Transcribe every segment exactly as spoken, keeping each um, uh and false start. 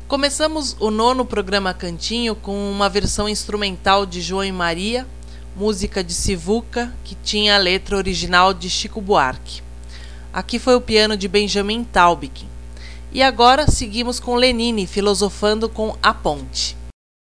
Começamos o nono programa Cantinho com uma versão instrumental de João e Maria, música de Sivuca, que tinha a letra original de Chico Buarque. Aqui foi o piano de Benjamin Taubig. E agora seguimos com Lenine filosofando com A Ponte.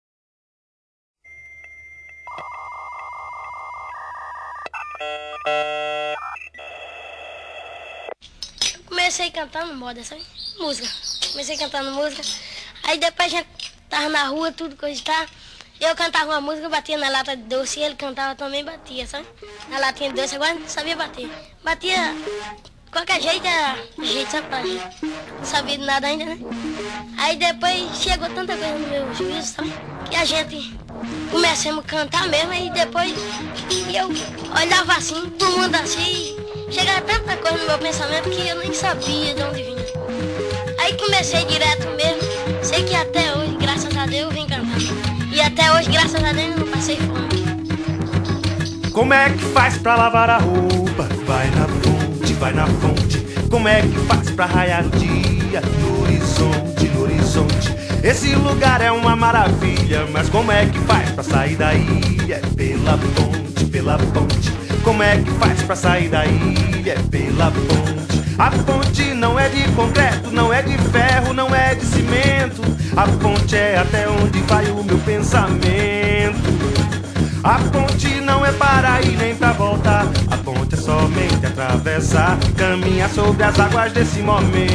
Comecei cantando moda, sabe? Música. Comecei cantando música. Aí depois a gente tava na rua, tudo coisa e tá. Eu cantava uma música, batia na lata de doce e ele cantava também, batia, sabe? Na latinha de doce, agora não sabia bater. Batia, qualquer jeito era jeito, sabe? Pra gente. Não sabia de nada ainda, né? Aí depois chegou tanta coisa no meu juízo, sabe? Que a gente começamos a cantar mesmo, e depois eu olhava assim, todo mundo assim. Chegava tanta coisa no meu pensamento que eu nem sabia de onde vinha. Aí comecei direto mesmo. Sei que até hoje, graças a Deus, eu vim cantando. E até hoje, graças a Deus, eu não passei fome. Como é que faz pra lavar a roupa? Vai na fonte, vai na fonte. Como é que faz pra raiar o dia? No horizonte, no horizonte. Esse lugar é uma maravilha, mas como é que faz pra sair daí? É pela ponte, pela ponte. Como é que faz pra sair daí? É pela ponte. A ponte não é de concreto, não é de ferro, não é de cimento. A ponte é até onde vai o meu pensamento. A ponte não é para ir nem pra voltar. A ponte é somente atravessar, caminhar sobre as águas desse momento.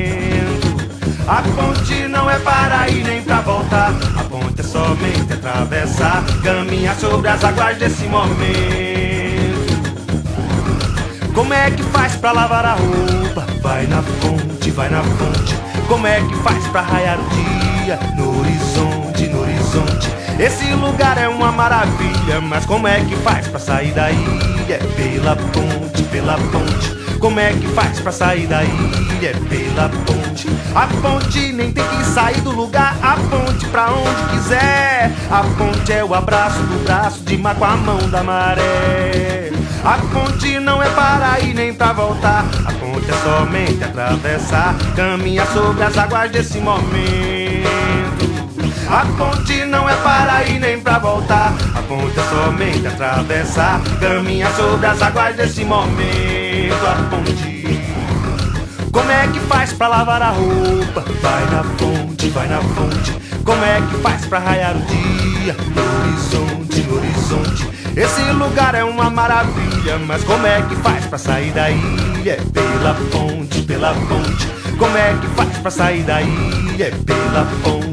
A ponte não é para ir nem pra voltar. A ponte é somente atravessar, caminhar sobre as águas desse momento. Como é que faz pra lavar a roupa? Vai na fonte, vai na fonte. Como é que faz pra raiar o dia? No horizonte, no horizonte. Esse lugar é uma maravilha, mas como é que faz pra sair daí? É pela ponte, pela ponte. Como é que faz pra sair daí? É pela ponte. A ponte nem tem que sair do lugar. A ponte pra onde quiser. A ponte é o abraço do braço de mar com a mão da maré. A ponte não é para ir nem pra voltar. A ponte é somente atravessar, caminhar sobre as águas desse momento. A ponte não é para ir nem pra voltar. A ponte é somente atravessar, caminhar sobre as águas desse momento. A ponte. Como é que faz pra lavar a roupa? Vai na fonte, vai na fonte. Como é que faz pra raiar o dia? No horizonte, no horizonte. Esse lugar é uma maravilha, mas como é que faz pra sair daí? É pela ponte, pela ponte. Como é que faz pra sair daí? É pela ponte.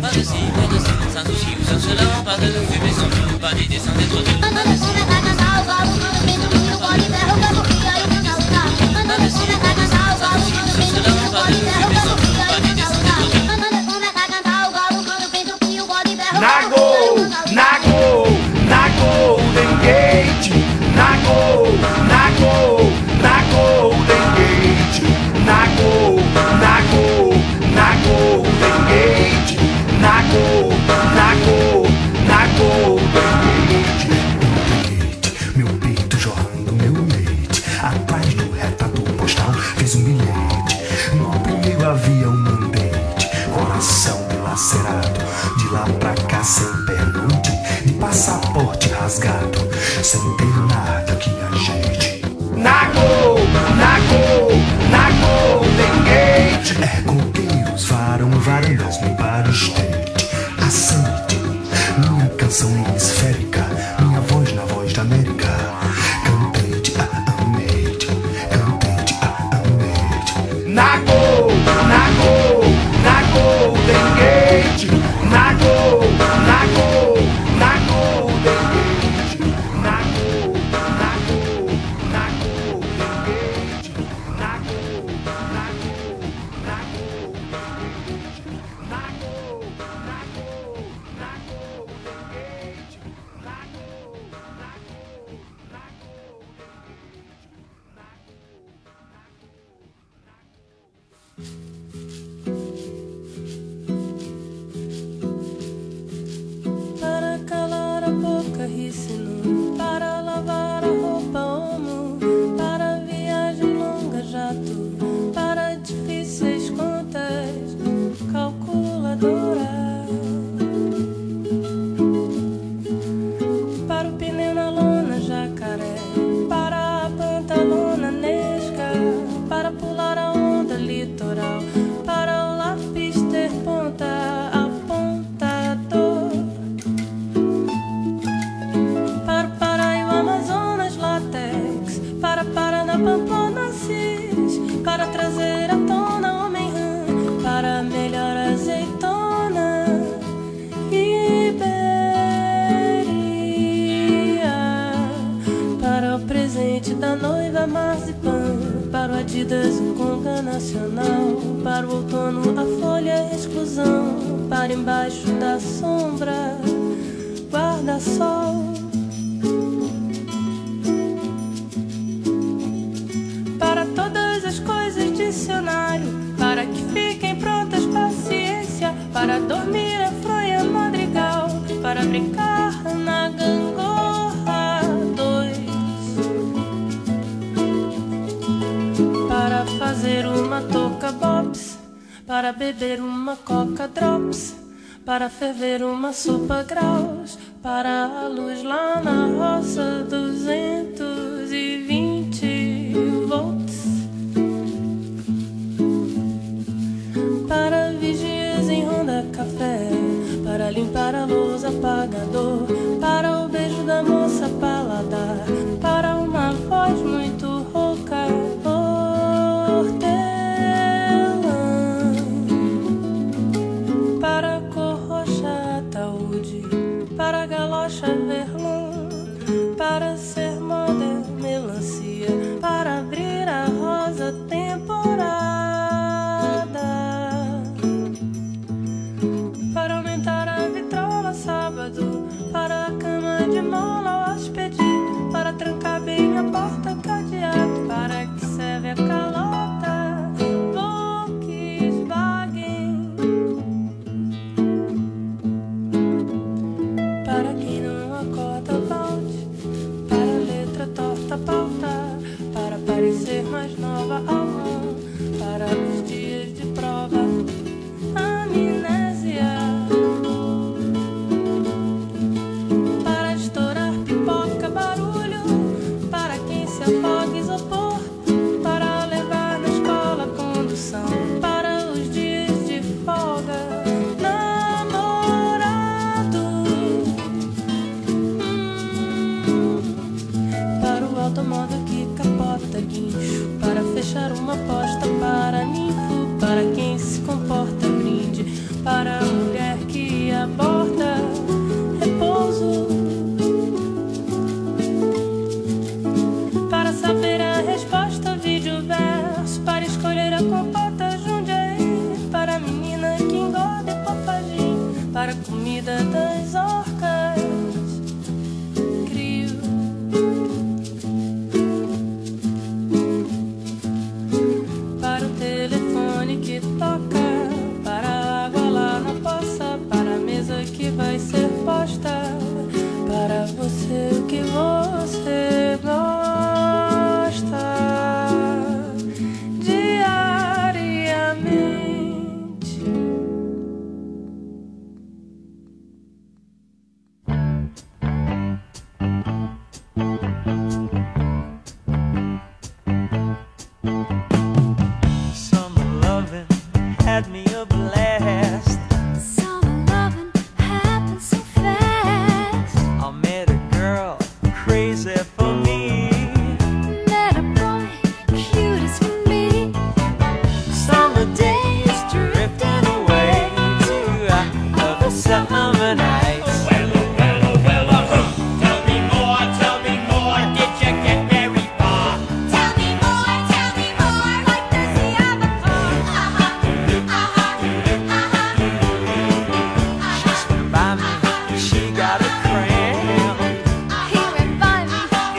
Nago, Nago, Nago, Golden Gate. Nago, Nago, Nago, Golden Gate. Nago, Nago, Nago, Golden Gate. Nago, Nago, Nago, Golden Gate. Meu peito jorrando meu leite. Atrás do retador postal fez um bilhete. No primeiro havia um mandante, coração dilacerado. De lá pra cá sem pernoite, de passaporte rasgado, sem ter nada que ajeite. Nago, Nago, Nago, Golden Gate. É coqueiros, varão, varandas no Empire State. Aceite minha canção hemisférica, minha voz na voz da América. Cantei-te, ah, amei-te. Cantei-te, ah, amei-te. Nago, Nago, Nago, Golden Gate. Nago, Nago, Nago, Golden Gate. Nago, Nago, Nago, Golden Gate. Nago, Nago, Nago, Golden Gate. Nago, Nago, Nago, Golden Gate. da noiva marzipan, para o Adidas o conga nacional, para o outono a folha exclusão, para embaixo da sombra guarda-sol. Para todas as coisas dicionário, para que fiquem prontas paciência, para dormir a fronha madrigal, para brincar na gangorra dois, para fazer uma touca bops, para beber uma coca drops, para ferver uma sopa graus, para a luz lá na roça duzentos e vinte volts, para vigias em ronda café, para limpar a lousa apagador, para o beijo da moça paladar, para uma voz muito rouca hortelã, para cor roxa ataúde, para galocha verlon, para ser moda melancia, para abrir a rosa temporada, para aumentar a vitrola sábado, para a cama de mola hóspede, para trancar bem a porta cadeado, para que serve a calota Volkswagen, para quem não acorda balde, para a letra torta pauta, para parecer mais nova ao mão, para os dias de prova amnésia, para estourar pipoca barulho, para quem se afoga isopor, para levar na escola condução, para os dias de folga namorado, hum, para o automóvel que capota guincho, para fechar uma aposta, para ninfo, para quem se comporta brinde, para a mulher que aborta repouso, para saber a resposta vídeo verso, para escolher a compota Jundiaí, para a menina que engorda e papagim, para a comida das orcas crio, para o telefone que toca, para a água lá na poça, para a mesa que vai ser posta, para você o que você gosta diariamente. Summer loving had me a blast. Summer loving happened so fast. I met a girl crazy for me. Met a boy cute as can be. Summer days drifting away to other summer nights. Well, well, well, tell me more, tell me more, did you get very far? Tell me more, tell me more, like does he have a car? Uh-huh, uh-huh, uh-huh. She swam by me, she got a cramp. He went by me,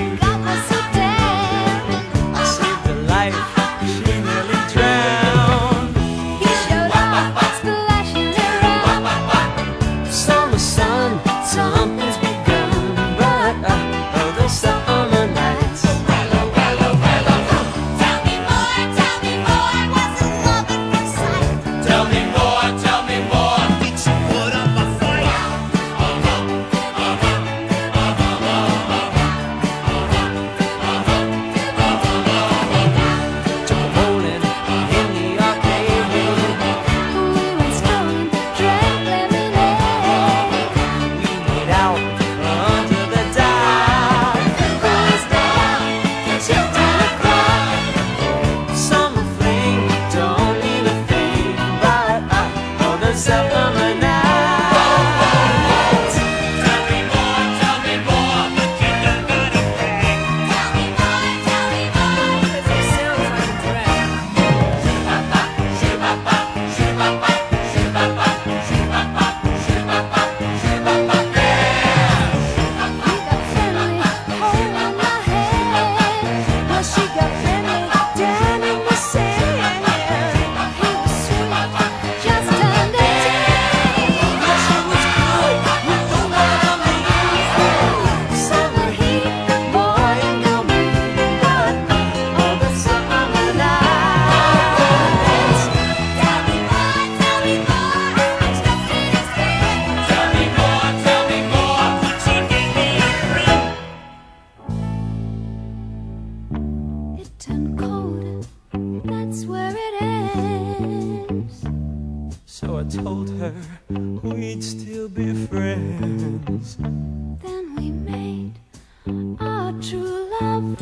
told her we'd still be friends. Then we made our true love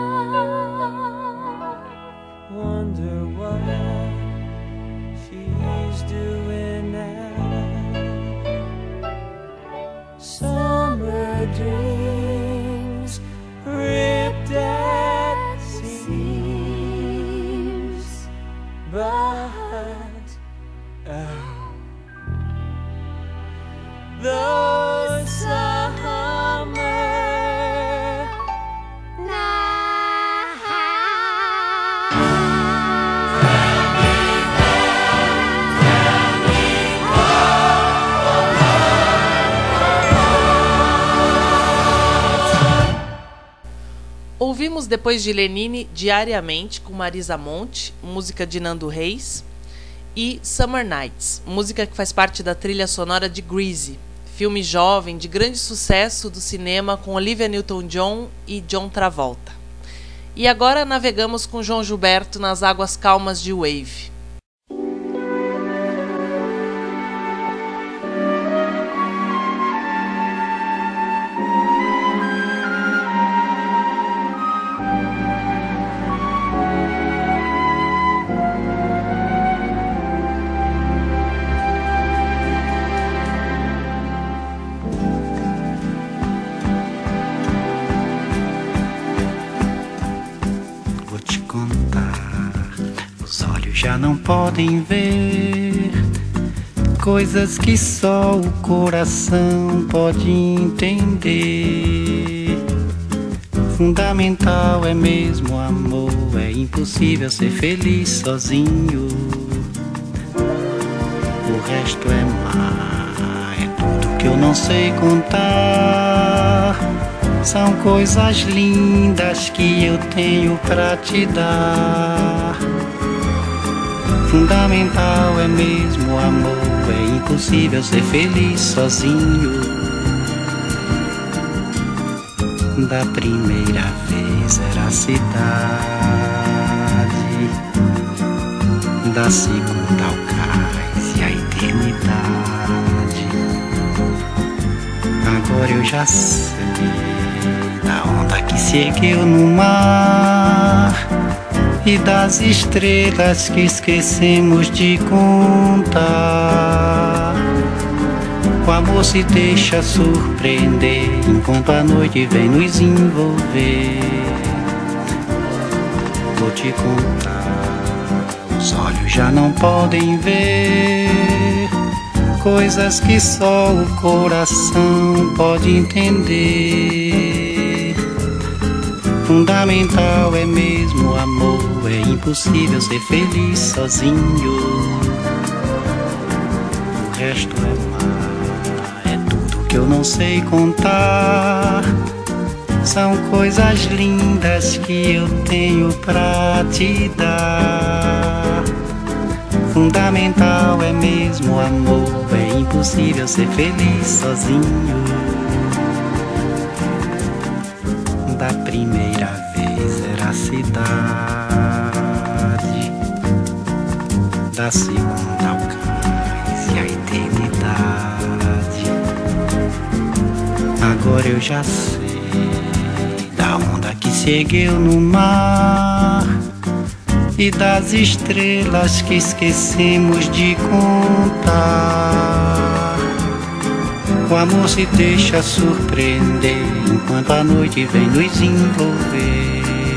vow. Wonder what she's doing now. Summer dreams ripped at seams, but oh, the summer Ouvimos depois de Lenine Diariamente com Marisa Monte, música de Nando Reis, e Summer Nights, música que faz parte da trilha sonora de Grease, filme jovem de grande sucesso do cinema com Olivia Newton-John e John Travolta. E agora navegamos com João Gilberto nas águas calmas de Wave. Já não podem ver coisas que só o coração pode entender. Fundamental é mesmo o amor, é impossível ser feliz sozinho. O resto é mar, é tudo que eu não sei contar. São coisas lindas que eu tenho pra te dar. Fundamental é mesmo o amor, é impossível ser feliz sozinho. Da primeira vez era a cidade, da segunda ao cais e a eternidade. Agora eu já sei da onda que se ergueu no mar e das estrelas que esquecemos de contar. O amor se deixa surpreender enquanto a noite vem nos envolver. Vou te contar, os olhos já não podem ver coisas que só o coração pode entender. Fundamental é mesmo o amor, é impossível ser feliz sozinho. O resto é mar, é tudo que eu não sei contar. São coisas lindas que eu tenho pra te dar. Fundamental é mesmo o amor, é impossível ser feliz sozinho. Da primeira vez era a cidade, da segunda ao cais e a eternidade. Agora eu já sei da onda que se ergueu no mar e das estrelas que esquecemos de contar. O amor se deixa surpreender enquanto a noite vem nos envolver.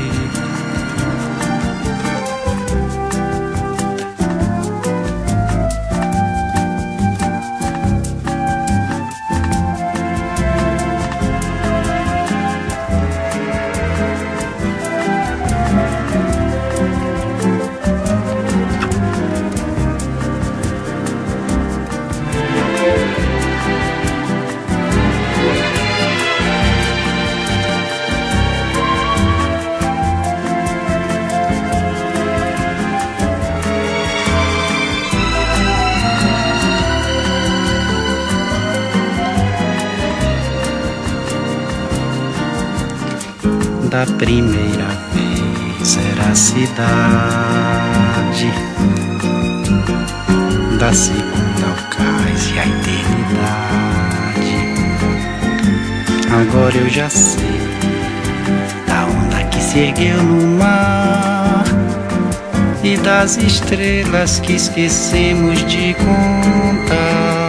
Da primeira vez era a cidade, da segunda ao cais e a eternidade. Agora eu já sei da onda que se ergueu no mar e das estrelas que esquecemos de contar.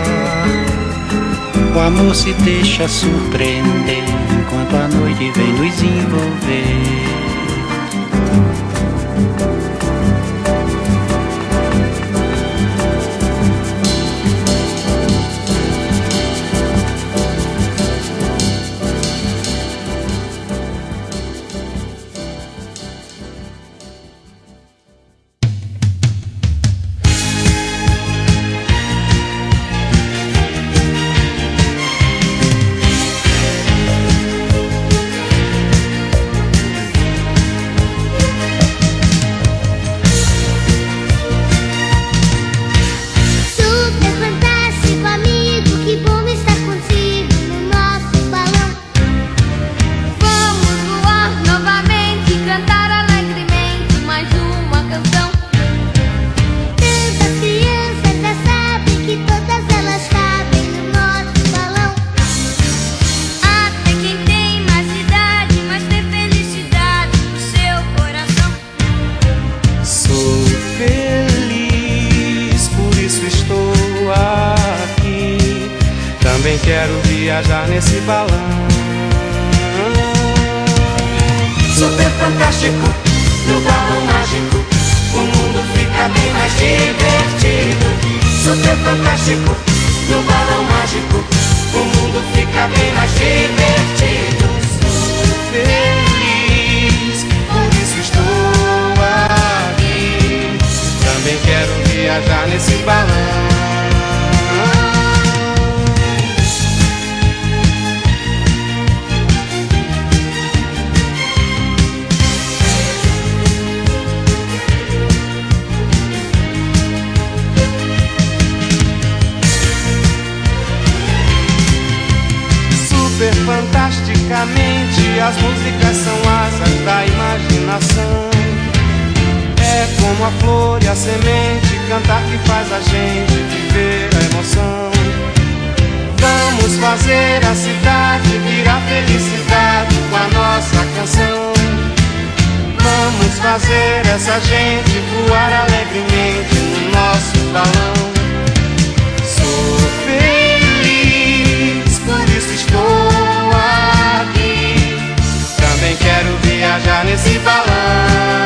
O amor se deixa surpreender enquanto a noite vem nos envolver. Quero viajar nesse balão. Super fantástico, no balão mágico, o mundo fica bem mais divertido. Super fantástico, no balão mágico, o mundo fica bem mais divertido. Sou feliz, por isso estou aqui. Também quero viajar nesse balão. Fantasticamente, as músicas são asas da imaginação. É como a flor e a semente, cantar que faz a gente viver a emoção. Vamos fazer a cidade virar felicidade com a nossa canção. Vamos fazer essa gente voar alegremente no nosso balão. Sou feliz, por isso estou aqui. Também quero viajar nesse balão.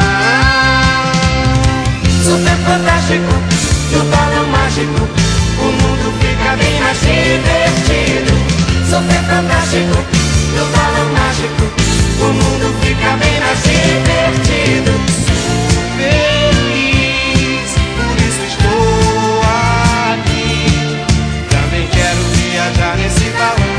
Super fantástico, no balão mágico, o mundo fica bem mais divertido. Super fantástico, no balão mágico, o mundo fica bem mais divertido. Sou feliz, por isso estou aqui. Também quero viajar nesse balão.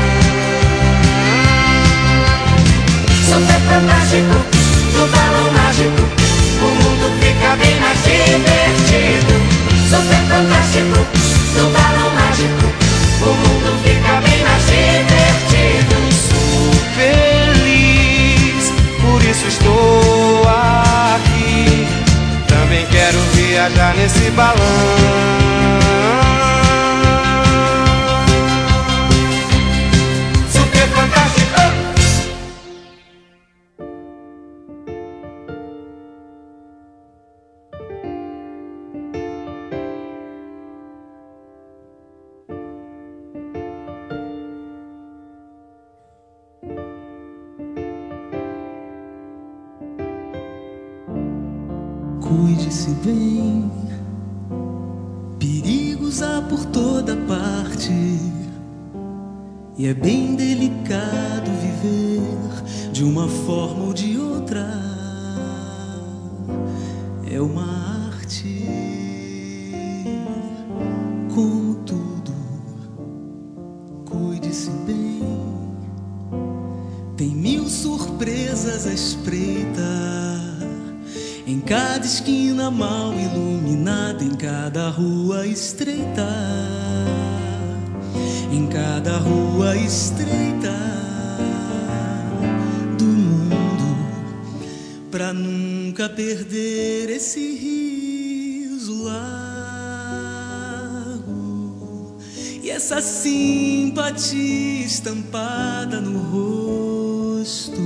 Super fantástico, no balão mágico, o mundo fica bem mais divertido. Super fantástico, no balão mágico, o mundo fica bem mais divertido. Sou feliz, por isso estou aqui. Também quero viajar nesse balão. Super fantástico. Cuide-se bem, perigos há por toda parte, e é bem delicado viver de uma forma ou de outra. É uma arte, como tudo. Cuide-se bem, tem mil surpresas à espreita. Em cada esquina mal iluminada, em cada rua estreita, em cada rua estreita do mundo, pra nunca perder esse riso lá. essa simpatia estampada no rosto,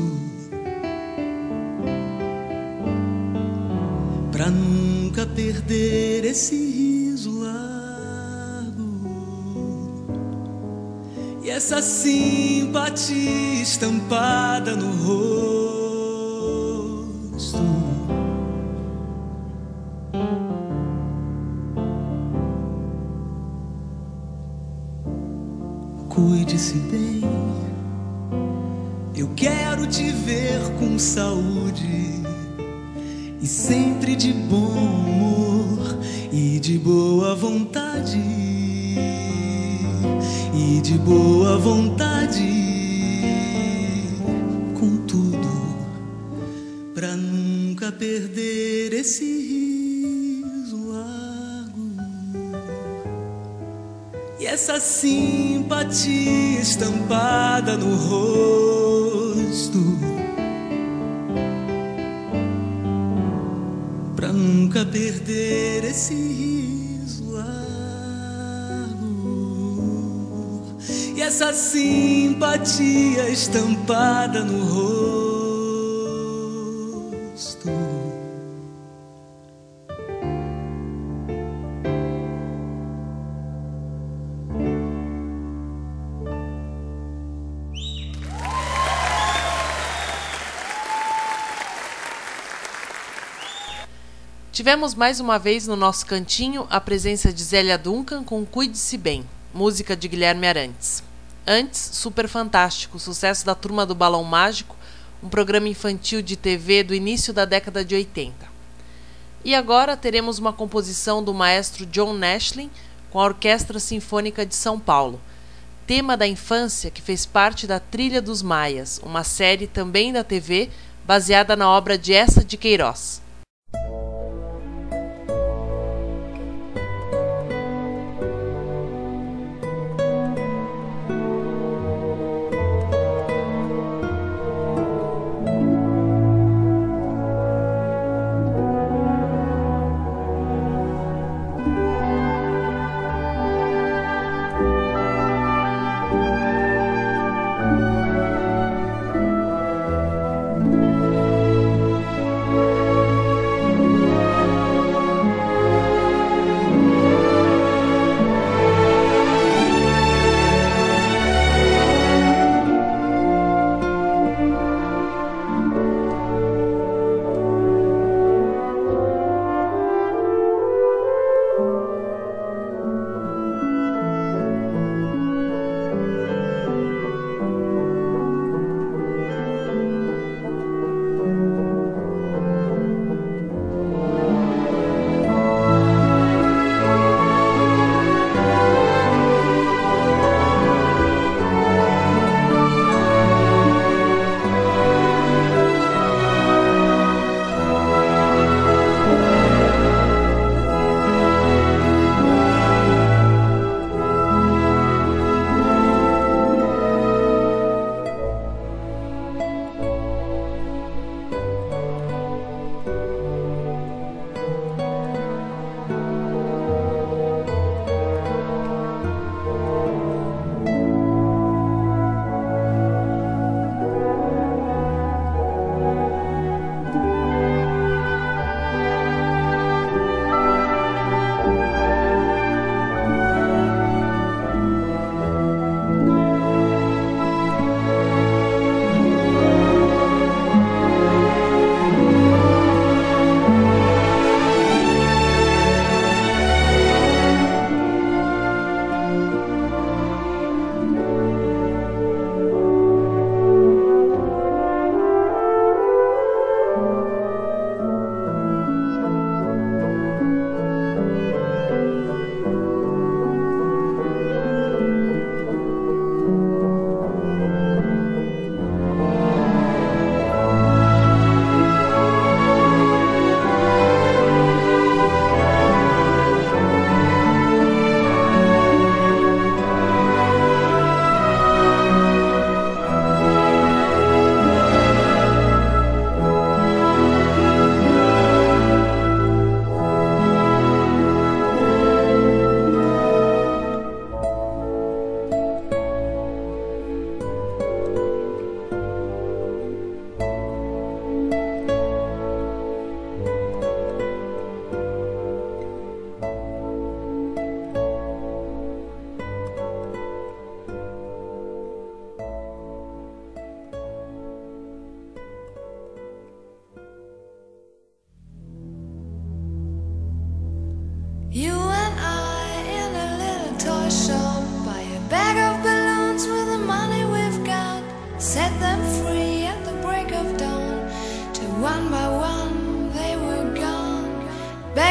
pra nunca perder esse riso largo. E essa simpatia estampada no rosto, cuide-se bem, eu quero te ver com saúde e sempre de bom humor e de boa vontade, e de boa vontade, contudo, pra nunca perder esse riso largo e essa simpatia estampada no rosto, pra nunca perder esse riso largo e essa simpatia estampada no rosto. Tivemos mais uma vez no nosso cantinho a presença de Zélia Duncan com Cuide-se Bem, música de Guilherme Arantes. Antes, Super Fantástico, sucesso da Turma do Balão Mágico, um programa infantil de T V do início da década de oitenta. E agora teremos uma composição do maestro John Nashlin com a Orquestra Sinfônica de São Paulo, tema da infância que fez parte da Trilha dos Maias, uma série também da T V baseada na obra de Eça de Queiroz. Thank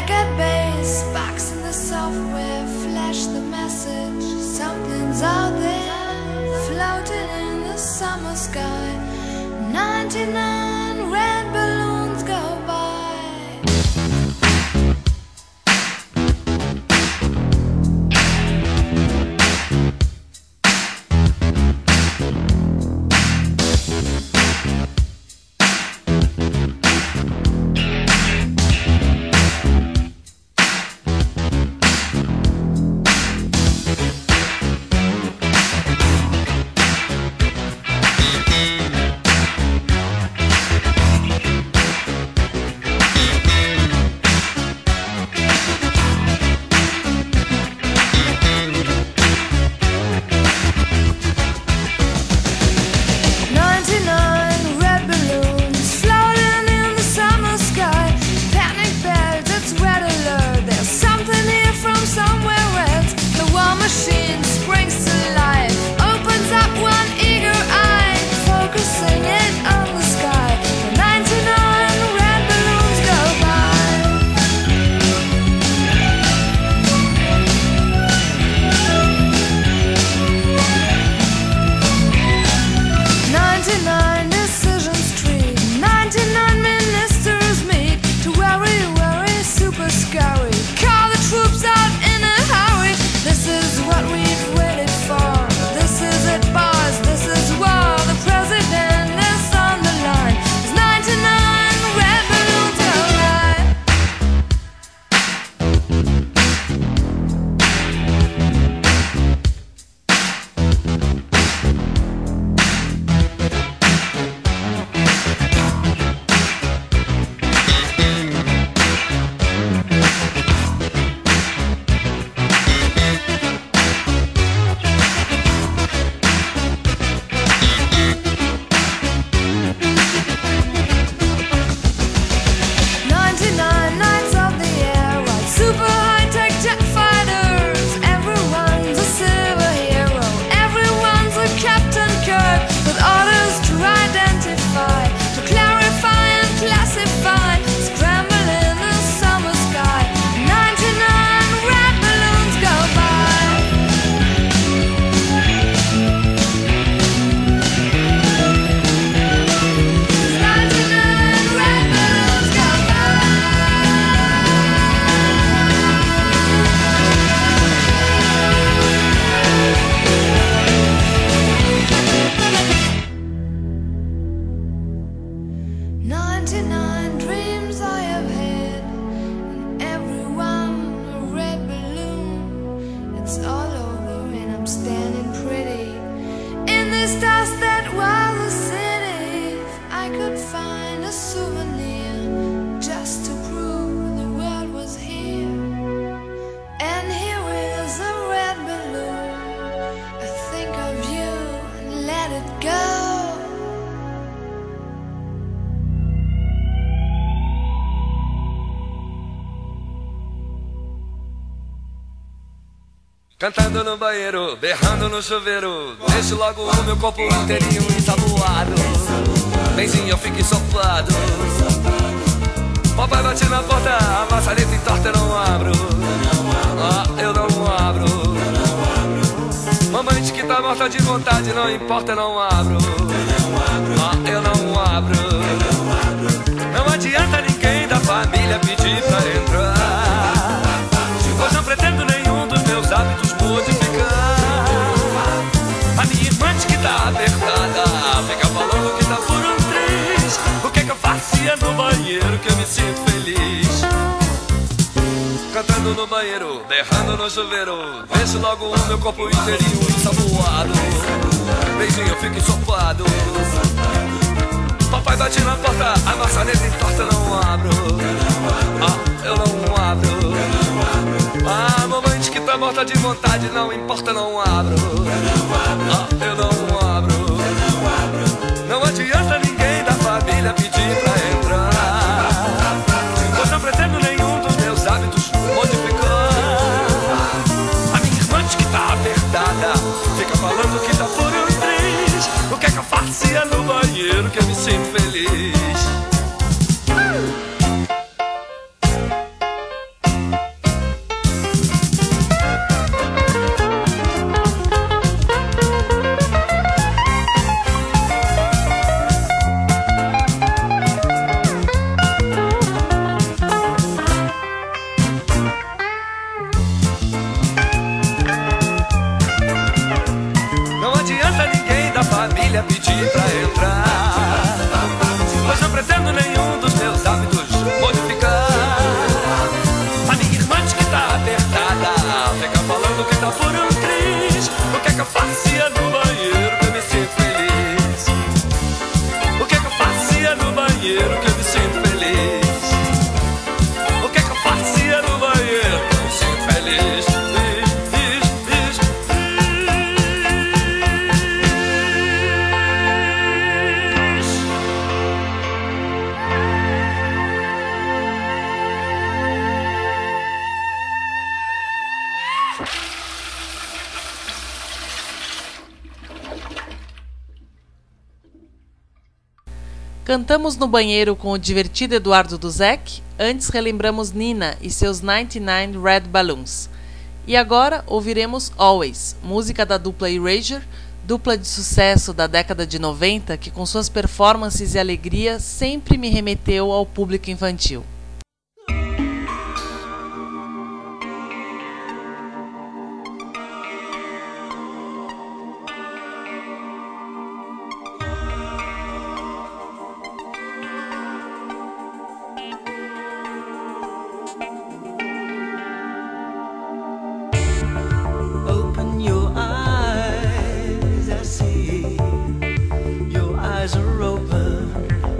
record bass, box in the software, flash the message. Something's out there, floating in the summer sky. Ninety-nine red balloons go by. Cantando no banheiro, berrando no chuveiro, deixo logo o meu corpo inteirinho ensaboado. Benzinho, eu fico ensopado. Papai bate na porta, a maçaneta entorta, eu não abro. Ah, eu não abro. Mamãe diz que tá morta de vontade, não importa, eu não abro. Ah, eu não abro. Não adianta ninguém da família pedir pra entrar, pois não pretendo nenhum dos meus hábitos modificar. A minha irmã diz que tá apertada, fica falando que tá por um triz. O que é que eu fazia no banheiro que eu me sinto feliz? Cantando no banheiro, berrando no chuveiro, deixo logo o meu corpo inteirinho ensaboado. Beijinho, eu fico ensopado. Papai bate na porta, a maçaneta entorta, eu não abro. Ah, eu não abro. Ah, mamãe diz que tá morta de vontade, não importa, não abro. Ah, eu não abro. Não adianta ninguém da família pedir pra entrar, pois não pretendo nenhum dos meus hábitos modificar. A minha irmã diz que tá apertada, fica falando que tá por um triz. O que é que eu fazia no banheiro que eu me sinto feliz? banheiro que eu me sinto feliz. O que é que eu fazia no banheiro que eu me sinto feliz? Fiz, fiz, Cantamos no banheiro com o divertido Eduardo Duzec, antes relembramos Nina e seus noventa e nove Red Balloons. E agora ouviremos Always, música da dupla Erasure, dupla de sucesso da década de noventa que com suas performances e alegria sempre me remeteu ao público infantil. Open your eyes, I see your eyes are open.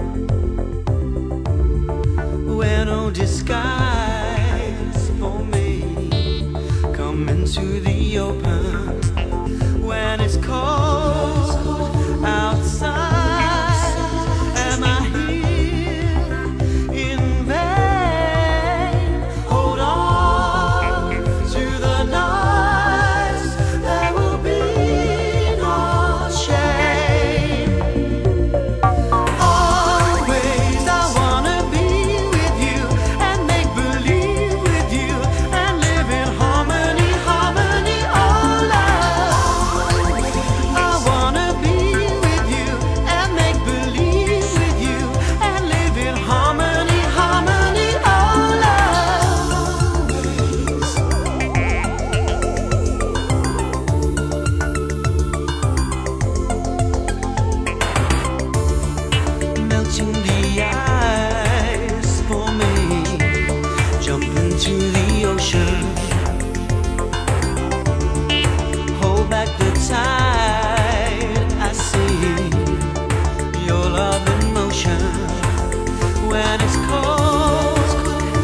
Wear no disguise for me. Come into the open when it's cold outside. Am I here in vain? Hold on to the nights. There will be no shame. Always I wanna be with you and make believe with you and live in harmony, harmony, oh love. I wanna be with you and make believe with you and live in harmony, harmony, oh love. Melting the ice for me. Jump into the ocean. Hold back the tide. I see your love in motion when it's cold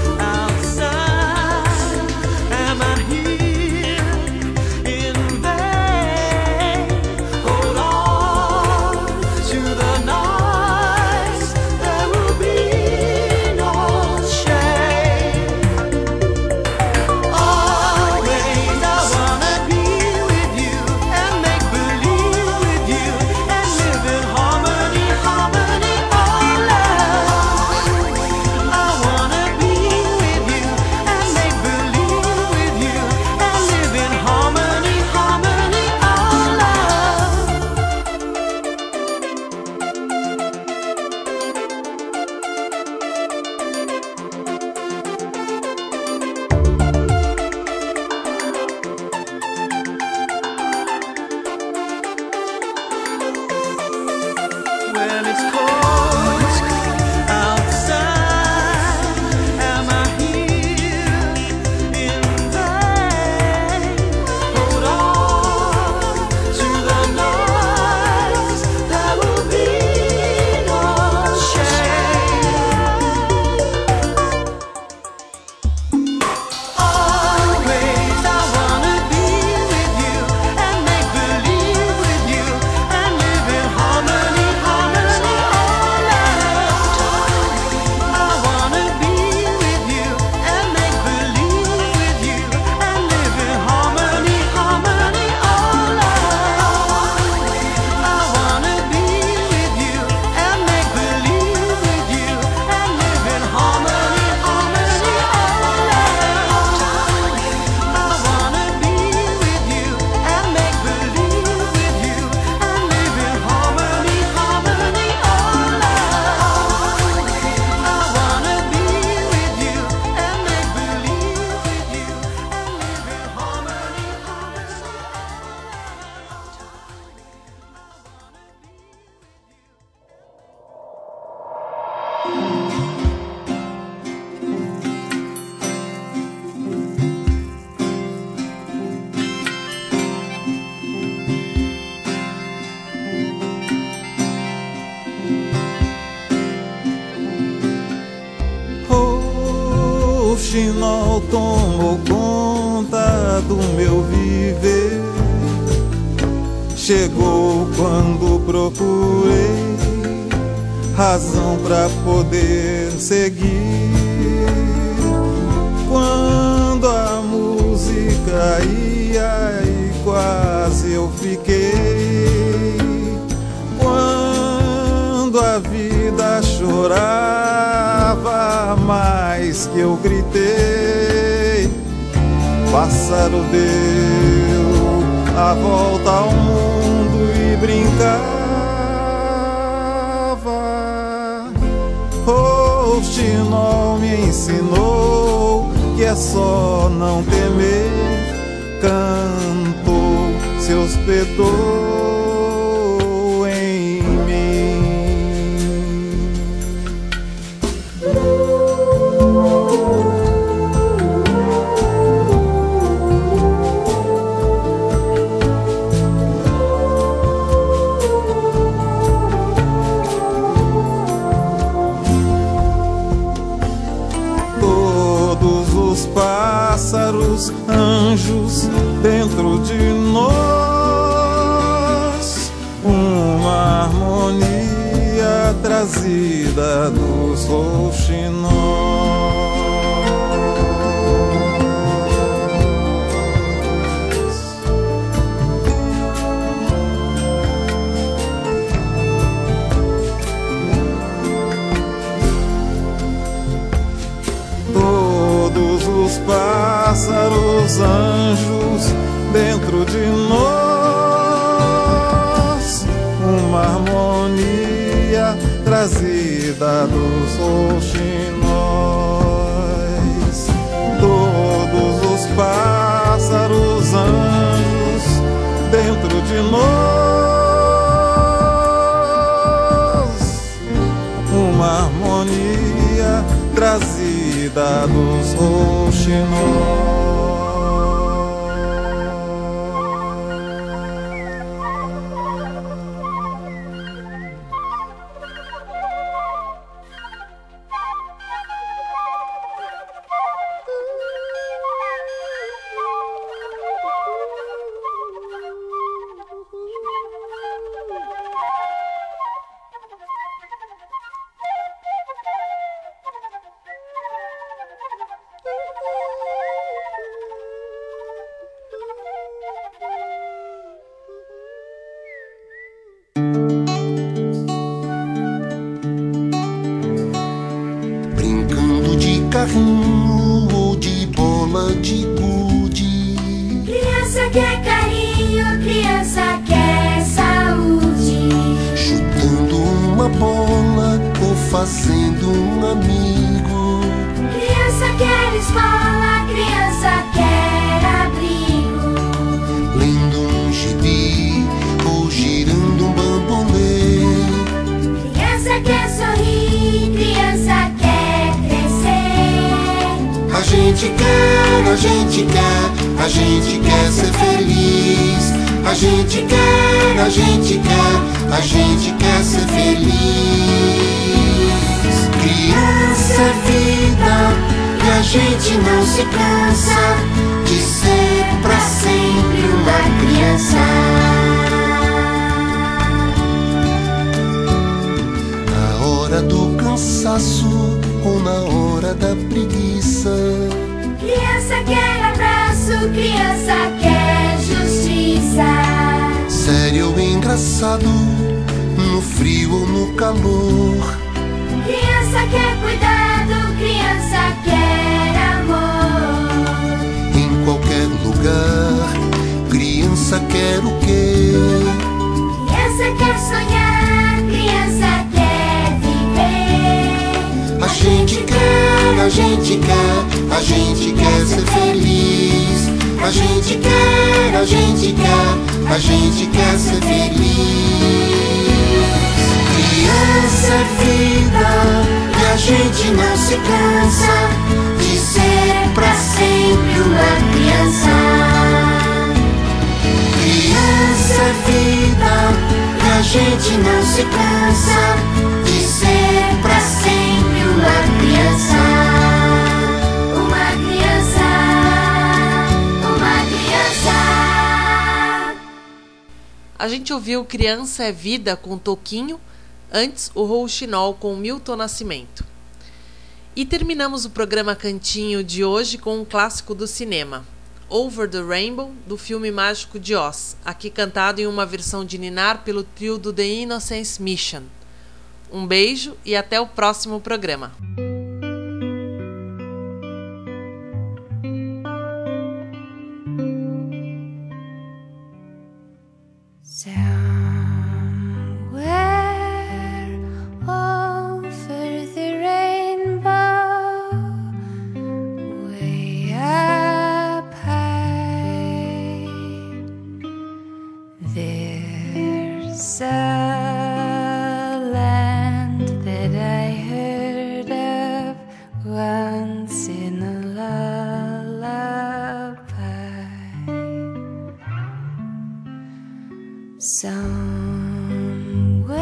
outside. Am I here in vain? Hold on to the nights. There will be rouxinol tomou conta do meu viver. Chegou quando procurei razão pra poder seguir. Quando a música ia e quase eu fiquei. Quando a vida chorava mais que eu gritei. Pássaro deu a volta ao mundo e brincava. Rouxinol me ensinou que é só não temer. Cantou, se hospedou em mim. Pássaros, anjos dentro de nós, uma harmonia trazida dos rouxinóis. Os pássaros, anjos dentro de nós, uma harmonia trazida dos rouxinóis. Todos os pássaros, anjos dentro de nós, uma harmonia trazida dos rouxinóis. Carrinho ou de bola de gude. Criança quer carinho, criança quer saúde. Chutando uma bola ou fazendo um amigo. Criança quer escola, criança quer abrigo. Lendo um gibi ou girando um bambolê. Criança quer sorrir, criança quer. A gente quer, a gente quer, a gente quer ser feliz. A gente quer, a gente quer, a gente quer ser feliz. Criança é vida e a gente não se cansa de ser pra sempre uma criança. Na hora do cansaço ou na hora da preguiça. Criança quer abraço, criança quer justiça. Sério ou engraçado, no frio ou no calor. Criança quer cuidado, criança quer amor. Em qualquer lugar, criança quer o quê? Criança quer sonhar, criança quer viver. A gente quer, a gente quer, a gente quer ser feliz. A gente quer, a gente quer, a gente quer ser feliz. Criança é vida e a gente não se cansa de ser pra sempre uma criança. Criança é vida e a gente não se cansa de ser pra sempre uma criança. Uma A gente ouviu Criança é Vida com Toquinho, antes o Rouxinol com Milton Nascimento. E terminamos o programa Cantinho de hoje com um clássico do cinema, Over the Rainbow, do filme Mágico de Oz, aqui cantado em uma versão de Ninar pelo trio do The Innocence Mission. Um beijo e até o próximo programa. Somewhere over the rainbow, way up high, there's a land that I heard of once in a lullaby. Somewhere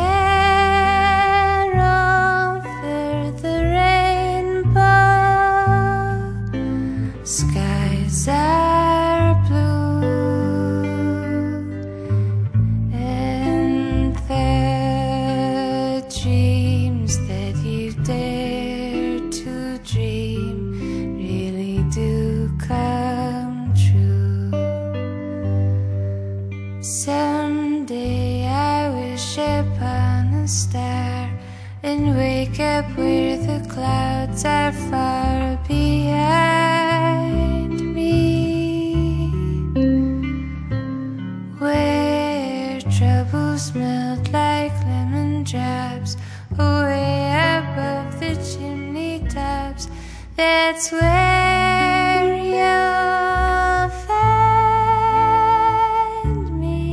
over the rainbow, skies are blue, and the dreams that you dare to dream really do come true. Someday I wish upon a star and wake up where the clouds are far behind me, where troubles melt like lemon drops away above the chimney tops. That's where you'll find me.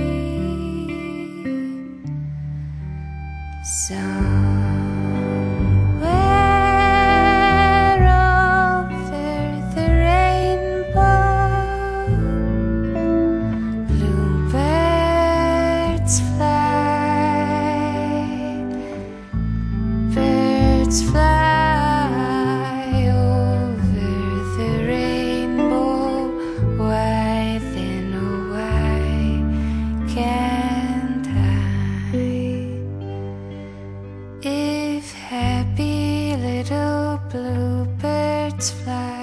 Somewhere over the rainbow, bluebirds fly, birds fly over the rainbow. Why then, oh why can't I? If happy little bluebirds fly